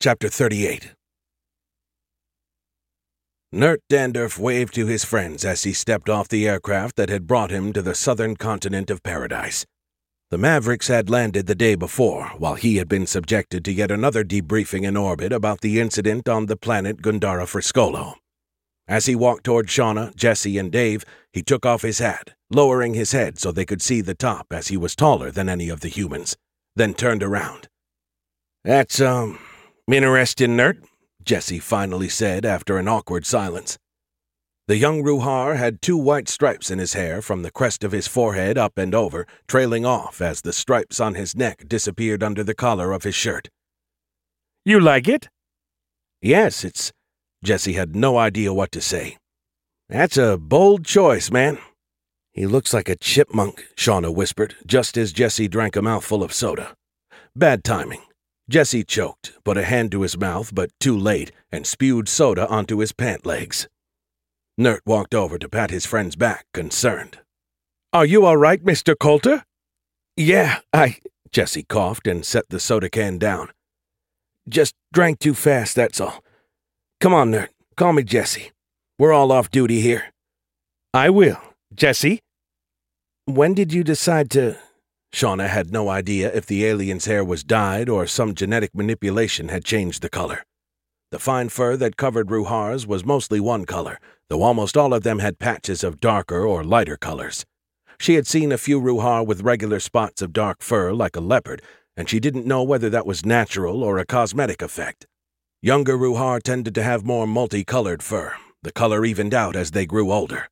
Chapter 38. Nert Dandurf waved to his friends as he stepped off the aircraft that had brought him to the southern continent of paradise. The Mavericks had landed the day before, while he had been subjected to yet another debriefing in orbit about the incident on the planet Gundara Friscolo. As he walked toward Shauna, Jesse, and Dave, he took off his hat, lowering his head so they could see the top as he was taller than any of the humans, then turned around. "That's, interesting, Nert," Jesse finally said after an awkward silence. The young Ruhar had 2 white stripes in his hair from the crest of his forehead up and over, trailing off as the stripes on his neck disappeared under the collar of his shirt. "You like it?" "Yes, Jesse had no idea what to say. "That's a bold choice, man." "He looks like a chipmunk," Shauna whispered, just as Jesse drank a mouthful of soda. Bad timing. Jesse choked, put a hand to his mouth, but too late, and spewed soda onto his pant legs. Nert walked over to pat his friend's back, concerned. "Are you all right, Mr. Coulter?" "Yeah, Jesse coughed and set the soda can down. "Just drank too fast, that's all. Come on, Nert, call me Jesse. We're all off duty here." "I will. Jesse?" "When did you decide to—" Shauna had no idea if the alien's hair was dyed or some genetic manipulation had changed the color. The fine fur that covered Ruhar's was mostly one color, though almost all of them had patches of darker or lighter colors. She had seen a few Ruhar with regular spots of dark fur like a leopard, and she didn't know whether that was natural or a cosmetic effect. Younger Ruhar tended to have more multicolored fur. The color evened out as they grew older.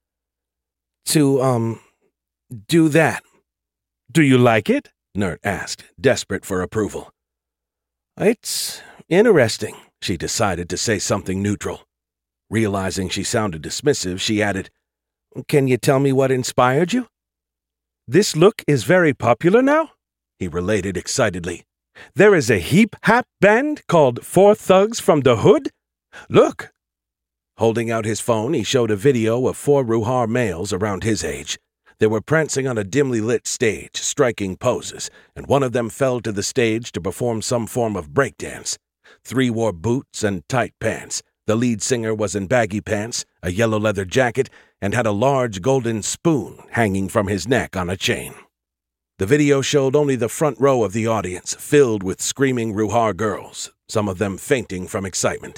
"To, do that." "Do you like it?" Nert asked, desperate for approval. "It's interesting," she decided to say something neutral. Realizing she sounded dismissive, she added, "Can you tell me what inspired you?" "This look is very popular now," he related excitedly. "There is a hip-hop band called 4 Thugs from the Hood. Look." Holding out his phone, he showed a video of 4 Ruhar males around his age. They were prancing on a dimly lit stage, striking poses, and one of them fell to the stage to perform some form of breakdance. 3 wore boots and tight pants. The lead singer was in baggy pants, a yellow leather jacket, and had a large golden spoon hanging from his neck on a chain. The video showed only the front row of the audience, filled with screaming Ruhar girls, some of them fainting from excitement.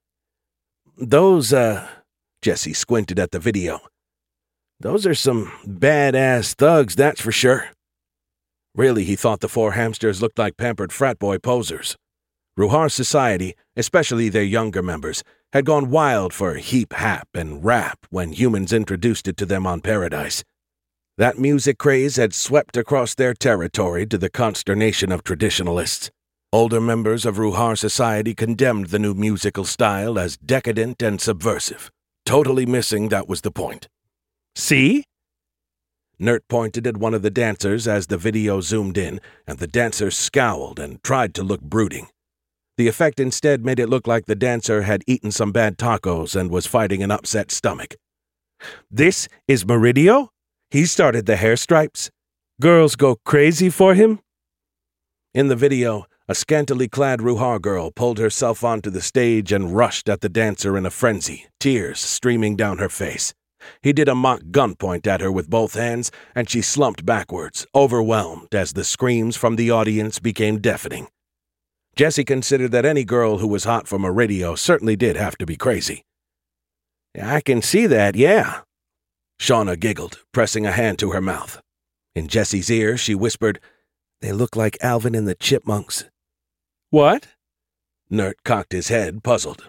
"Those, Jesse squinted at the video. "Those are some badass thugs, that's for sure." Really, he thought the 4 hamsters looked like pampered frat boy posers. Ruhar society, especially their younger members, had gone wild for hip-hop and rap when humans introduced it to them on Paradise. That music craze had swept across their territory to the consternation of traditionalists. Older members of Ruhar society condemned the new musical style as decadent and subversive, totally missing that was the point. "See?" Nert pointed at one of the dancers as the video zoomed in, and the dancer scowled and tried to look brooding. The effect instead made it look like the dancer had eaten some bad tacos and was fighting an upset stomach. "This is Meridio? He started the hair stripes. Girls go crazy for him?" In the video, a scantily clad Ruhar girl pulled herself onto the stage and rushed at the dancer in a frenzy, tears streaming down her face. He did a mock gunpoint at her with both hands, and she slumped backwards, overwhelmed as the screams from the audience became deafening. Jesse considered that any girl who was hot for Meridio certainly did have to be crazy. "I can see that, yeah." Shauna giggled, pressing a hand to her mouth. In Jesse's ear, she whispered, "They look like Alvin and the Chipmunks." "What?" Nert cocked his head, puzzled.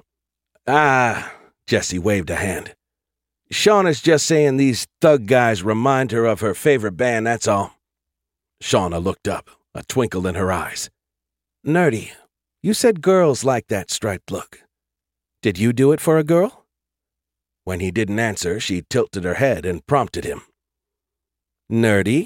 Jesse waved a hand. "Shauna's just saying these thug guys remind her of her favorite band, that's all." Shauna looked up, a twinkle in her eyes. "Nerdy, you said girls like that striped look. Did you do it for a girl?" When he didn't answer, she tilted her head and prompted him. "Nerdy?"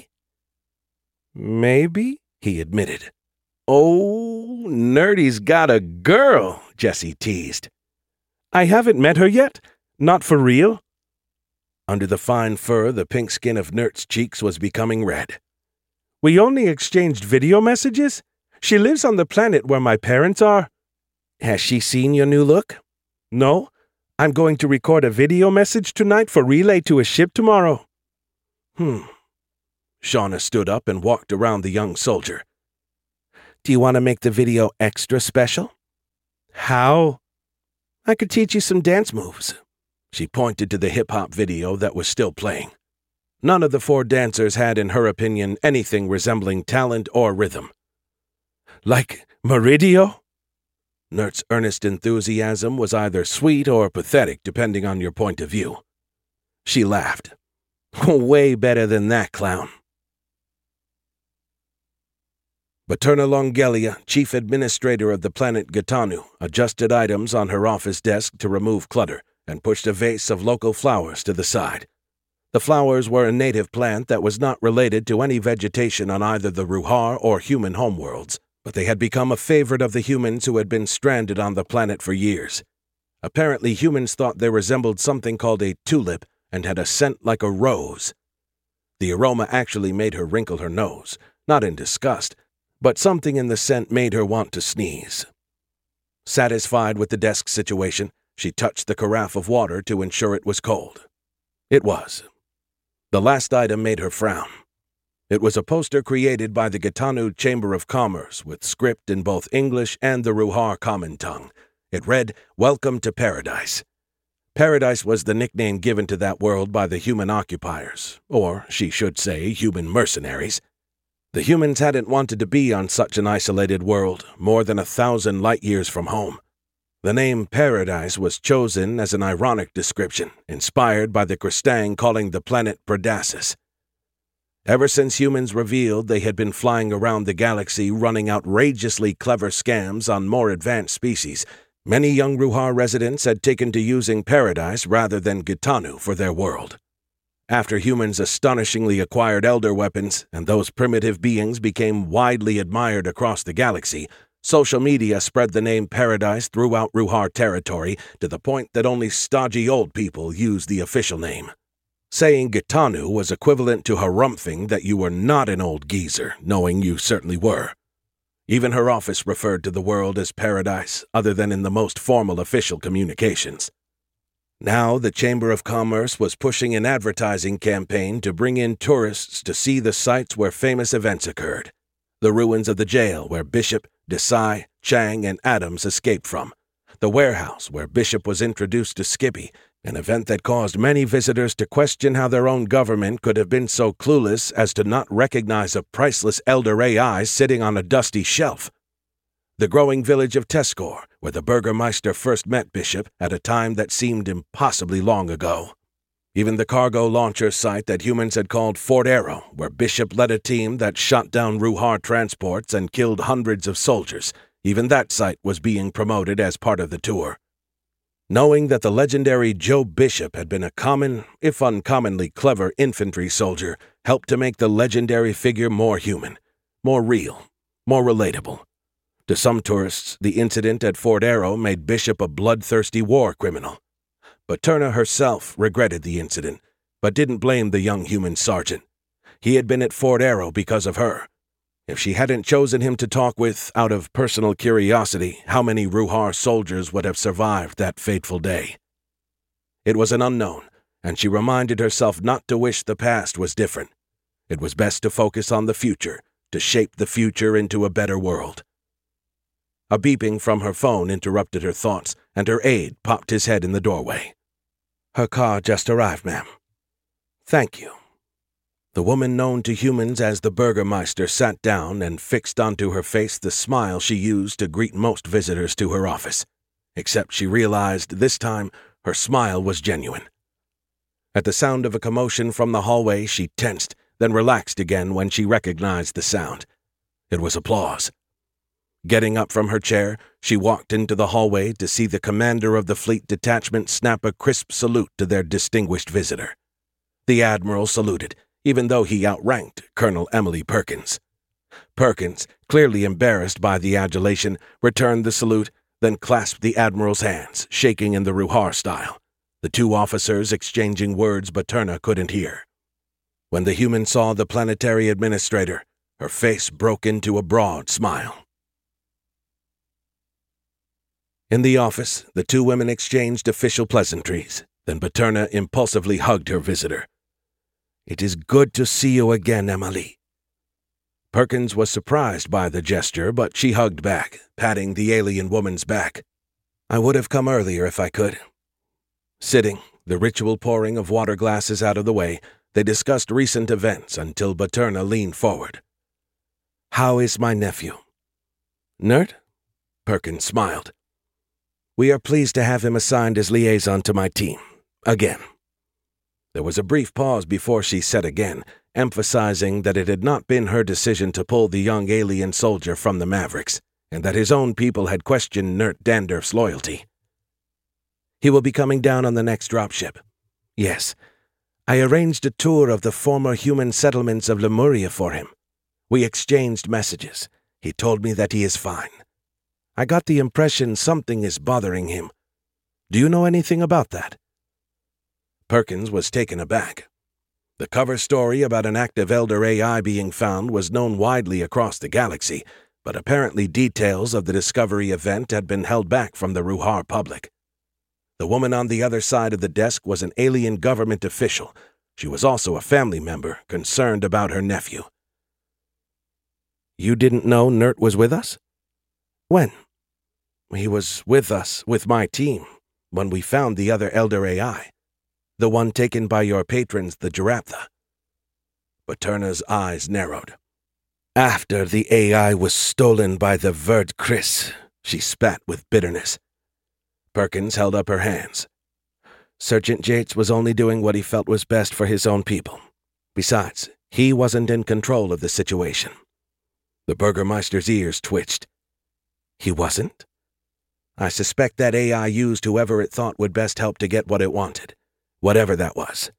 "Maybe," he admitted. "Oh, Nerdy's got a girl," Jesse teased. "I haven't met her yet. Not for real." Under the fine fur, the pink skin of Nert's cheeks was becoming red. "We only exchanged video messages. She lives on the planet where my parents are." Has she seen your new look? No. I'm going to record a video message tonight for relay to a ship tomorrow. Shauna stood up and walked around the young soldier. Do you want to make the video extra special? How? I could teach you some dance moves. She pointed to the hip-hop video that was still playing. None of the 4 dancers had, in her opinion, anything resembling talent or rhythm. Like Meridio? Nert's earnest enthusiasm was either sweet or pathetic, depending on your point of view. She laughed. Way better than that, clown. Paterna Longelia, chief administrator of the planet Gitanu, adjusted items on her office desk to remove clutter and pushed a vase of local flowers to the side. The flowers were a native plant that was not related to any vegetation on either the Ruhar or human homeworlds, but they had become a favorite of the humans who had been stranded on the planet for years. Apparently, humans thought they resembled something called a tulip and had a scent like a rose. The aroma actually made her wrinkle her nose, not in disgust, but something in the scent made her want to sneeze. Satisfied with the desk situation, she touched the carafe of water to ensure it was cold. It was. The last item made her frown. It was a poster created by the Gitanu Chamber of Commerce with script in both English and the Ruhar common tongue. It read, "Welcome to Paradise." Paradise was the nickname given to that world by the human occupiers, or, she should say, human mercenaries. The humans hadn't wanted to be on such an isolated world, more than 1,000 light-years from home. The name Paradise was chosen as an ironic description, inspired by the Kristang calling the planet Pardasis. Ever since humans revealed they had been flying around the galaxy running outrageously clever scams on more advanced species, many young Ruhar residents had taken to using Paradise rather than Gitanu for their world. After humans astonishingly acquired elder weapons and those primitive beings became widely admired across the galaxy, social media spread the name Paradise throughout Ruhar territory to the point that only stodgy old people used the official name. Saying Gitanu was equivalent to harumphing that you were not an old geezer, knowing you certainly were. Even her office referred to the world as Paradise, other than in the most formal official communications. Now the Chamber of Commerce was pushing an advertising campaign to bring in tourists to see the sites where famous events occurred. The ruins of the jail where Bishop, Desai, Chang, and Adams escaped from. The warehouse where Bishop was introduced to Skippy, an event that caused many visitors to question how their own government could have been so clueless as to not recognize a priceless elder AI sitting on a dusty shelf. The growing village of Teskor, where the Burgermeister first met Bishop at a time that seemed impossibly long ago. Even the cargo launcher site that humans had called Fort Arrow, where Bishop led a team that shot down Ruhar transports and killed hundreds of soldiers. Even that site was being promoted as part of the tour. Knowing that the legendary Joe Bishop had been a common, if uncommonly clever infantry soldier, helped to make the legendary figure more human, more real, more relatable. To some tourists, the incident at Fort Arrow made Bishop a bloodthirsty war criminal. Paterna herself regretted the incident, but didn't blame the young human sergeant. He had been at Fort Arrow because of her. If she hadn't chosen him to talk with out of personal curiosity, how many Ruhar soldiers would have survived that fateful day? It was an unknown, and she reminded herself not to wish the past was different. It was best to focus on the future, to shape the future into a better world. A beeping from her phone interrupted her thoughts, and her aide popped his head in the doorway. "Her car just arrived, ma'am." "Thank you." The woman known to humans as the Burgermeister sat down and fixed onto her face the smile she used to greet most visitors to her office, except she realized this time her smile was genuine. At the sound of a commotion from the hallway, she tensed, then relaxed again when she recognized the sound. It was applause. Getting up from her chair, she walked into the hallway to see the commander of the fleet detachment snap a crisp salute to their distinguished visitor. The admiral saluted, even though he outranked Colonel Emily Perkins. Perkins, clearly embarrassed by the adulation, returned the salute, then clasped the admiral's hands, shaking in the Ruhar style, the two officers exchanging words Paterna couldn't hear. When the human saw the planetary administrator, her face broke into a broad smile. In the office, the two women exchanged official pleasantries. Then Paterna impulsively hugged her visitor. "It is good to see you again, Emily." Perkins was surprised by the gesture, but she hugged back, patting the alien woman's back. "I would have come earlier if I could." Sitting, the ritual pouring of water glasses out of the way, they discussed recent events until Paterna leaned forward. "How is my nephew?" "Nert?" Perkins smiled. "We are pleased to have him assigned as liaison to my team. Again." There was a brief pause before she said again, emphasizing that it had not been her decision to pull the young alien soldier from the Mavericks, and that his own people had questioned Nert Dandurf's loyalty. "He will be coming down on the next dropship." "Yes. I arranged a tour of the former human settlements of Lemuria for him. We exchanged messages. He told me that he is fine. I got the impression something is bothering him. Do you know anything about that?" Perkins was taken aback. The cover story about an active Elder AI being found was known widely across the galaxy, but apparently details of the discovery event had been held back from the Ruhar public. The woman on the other side of the desk was an alien government official. She was also a family member, concerned about her nephew. "You didn't know Nert was with us?" "When?" "He was with us, with my team, when we found the other Elder AI. The one taken by your patrons, the Giraffta." Paterna's eyes narrowed. "After the AI was stolen by the Verd Chris," she spat with bitterness. Perkins held up her hands. "Sergeant Yates was only doing what he felt was best for his own people. Besides, he wasn't in control of the situation." The Burgermeister's ears twitched. "He wasn't?" "I suspect that AI used whoever it thought would best help to get what it wanted, whatever that was."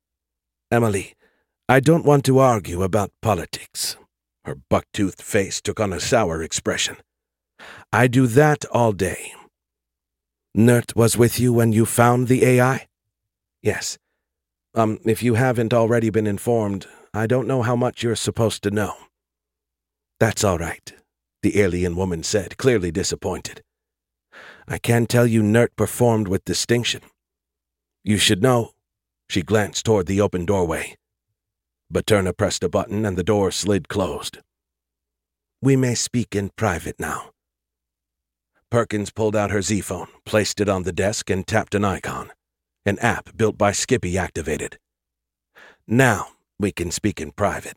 "Emily, I don't want to argue about politics." Her buck-toothed face took on a sour expression. "I do that all day." "Nert was with you when you found the AI?" "Yes. If you haven't already been informed, I don't know how much you're supposed to know." "That's all right," the alien woman said, clearly disappointed. "I can tell you Nert performed with distinction. You should know." She glanced toward the open doorway. Paterna pressed a button and the door slid closed. "We may speak in private now." Perkins pulled out her Z-phone, placed it on the desk, and tapped an icon. An app built by Skippy activated. "Now we can speak in private.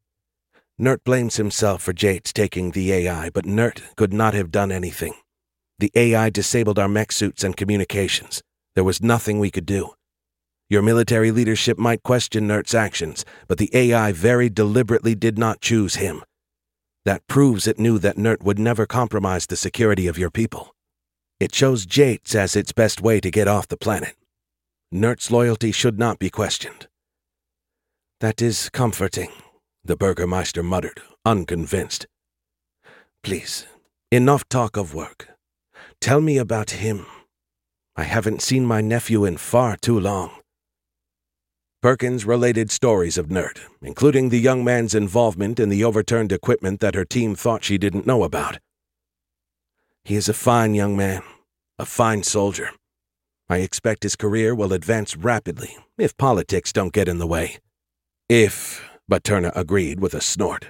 Nert blames himself for Yates taking the AI, but Nert could not have done anything. The AI disabled our mech suits and communications. There was nothing we could do. Your military leadership might question Nert's actions, but the AI very deliberately did not choose him. That proves it knew that Nert would never compromise the security of your people. It chose Yates as its best way to get off the planet. Nert's loyalty should not be questioned." "That is comforting," the Burgermeister muttered, unconvinced. "Please, enough talk of work. Tell me about him. I haven't seen my nephew in far too long." Perkins related stories of Nert, including the young man's involvement in the overturned equipment that her team thought she didn't know about. "He is a fine young man, a fine soldier. I expect his career will advance rapidly if politics don't get in the way." "If," Paterna agreed with a snort.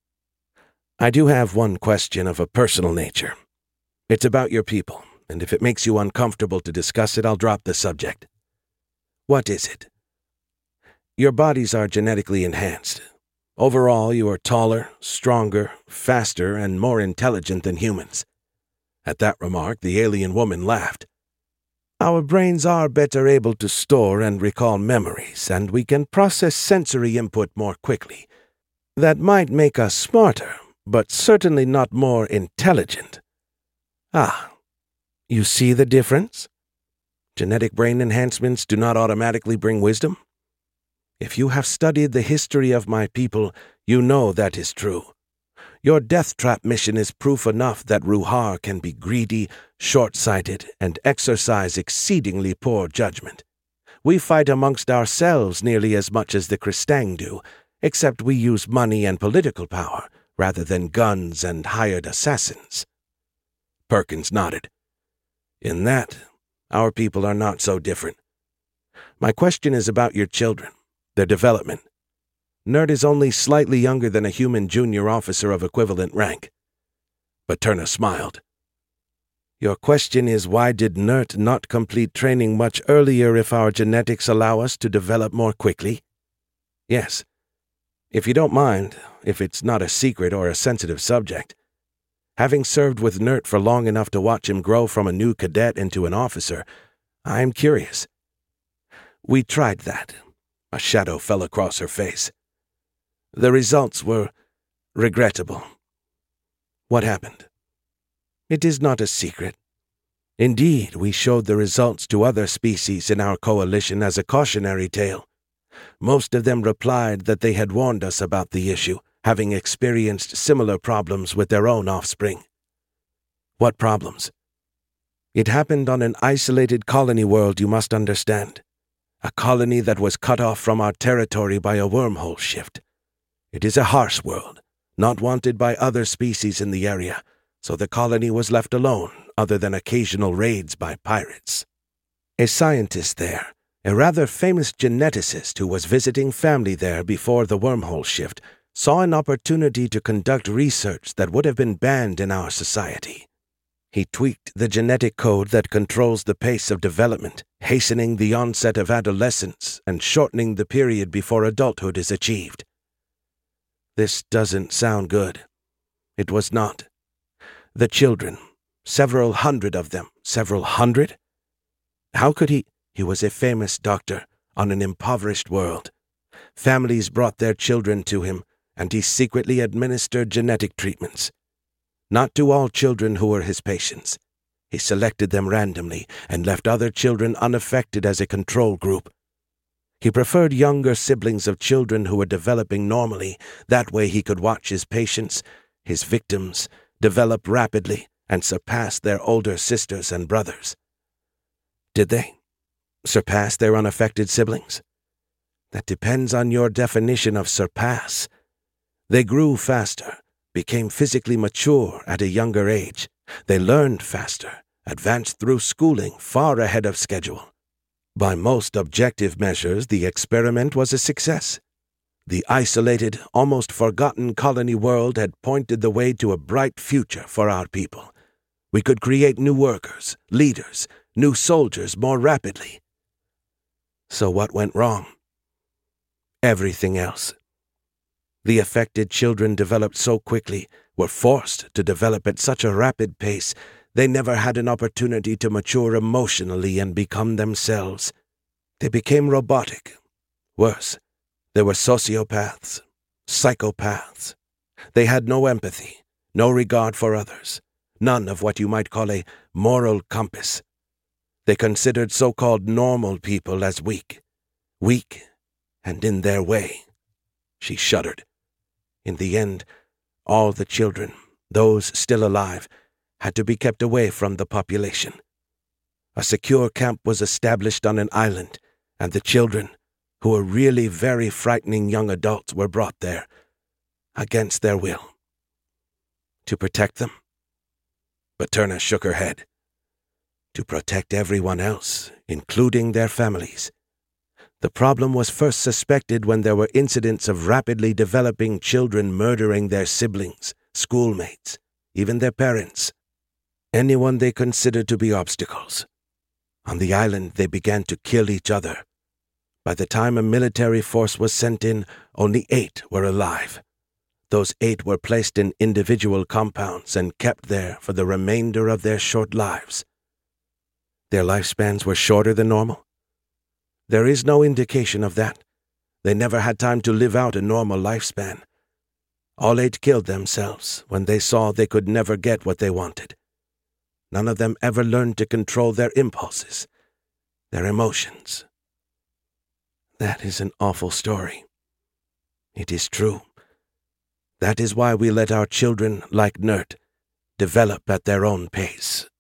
"I do have one question of a personal nature. It's about your people, and if it makes you uncomfortable to discuss it, I'll drop the subject." "What is it?" "Your bodies are genetically enhanced. Overall, you are taller, stronger, faster, and more intelligent than humans." At that remark, the alien woman laughed. "Our brains are better able to store and recall memories, and we can process sensory input more quickly. That might make us smarter, but certainly not more intelligent." "Ah, you see the difference? Genetic brain enhancements do not automatically bring wisdom?" "If you have studied the history of my people, you know that is true. Your death trap mission is proof enough that Ruhar can be greedy, short-sighted, and exercise exceedingly poor judgment. We fight amongst ourselves nearly as much as the Kristang do, except we use money and political power rather than guns and hired assassins." Perkins nodded. In that, our people are not so different. My question is about your children, their development. Nert is only slightly younger than a human junior officer of equivalent rank. Paterna smiled. Your question is, why did Nert not complete training much earlier if our genetics allow us to develop more quickly? Yes. If you don't mind, if it's not a secret or a sensitive subject. Having served with Nert for long enough to watch him grow from a new cadet into an officer, I'm curious. We tried that. A shadow fell across her face. The results were regrettable. What happened? It is not a secret. Indeed, we showed the results to other species in our coalition as a cautionary tale. Most of them replied that they had warned us about the issue, having experienced similar problems with their own offspring. What problems? It happened on an isolated colony world, you must understand. A colony that was cut off from our territory by a wormhole shift. It is a harsh world, not wanted by other species in the area, so the colony was left alone, other than occasional raids by pirates. A scientist there, a rather famous geneticist who was visiting family there before the wormhole shift, saw an opportunity to conduct research that would have been banned in our society. He tweaked the genetic code that controls the pace of development, hastening the onset of adolescence and shortening the period before adulthood is achieved. This doesn't sound good. It was not. The children, several hundred of them, several hundred? How could he? He was a famous doctor on an impoverished world. Families brought their children to him, and he secretly administered genetic treatments. Not to all children who were his patients. He selected them randomly and left other children unaffected as a control group. He preferred younger siblings of children who were developing normally. That way he could watch his patients, his victims, develop rapidly and surpass their older sisters and brothers. Did they? Surpass their unaffected siblings? That depends on your definition of surpass. They grew faster, became physically mature at a younger age. They learned faster, advanced through schooling far ahead of schedule. By most objective measures, the experiment was a success. The isolated, almost forgotten colony world had pointed the way to a bright future for our people. We could create new workers, leaders, new soldiers more rapidly. So what went wrong? Everything else. The affected children developed so quickly, were forced to develop at such a rapid pace, they never had an opportunity to mature emotionally and become themselves. They became robotic. Worse, they were sociopaths, psychopaths. They had no empathy, no regard for others, none of what you might call a moral compass. They considered so-called normal people as weak and in their way. She shuddered. In the end, all the children, those still alive, had to be kept away from the population. A secure camp was established on an island, and the children, who were really very frightening young adults, were brought there, against their will. To protect them? Paterna shook her head. To protect everyone else, including their families. The problem was first suspected when there were incidents of rapidly developing children murdering their siblings, schoolmates, even their parents, anyone they considered to be obstacles. On the island, they began to kill each other. By the time a military force was sent in, only 8 were alive. Those 8 were placed in individual compounds and kept there for the remainder of their short lives. Their lifespans were shorter than normal? There is no indication of that. They never had time to live out a normal lifespan. All 8 killed themselves when they saw they could never get what they wanted. None of them ever learned to control their impulses, their emotions. That is an awful story. It is true. That is why we let our children, like Nert, develop at their own pace.